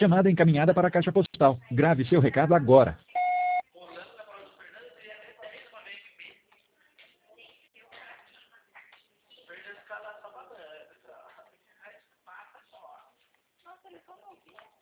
Chamada encaminhada para a caixa postal. Grave seu recado agora. Nossa, ele só não ouviu.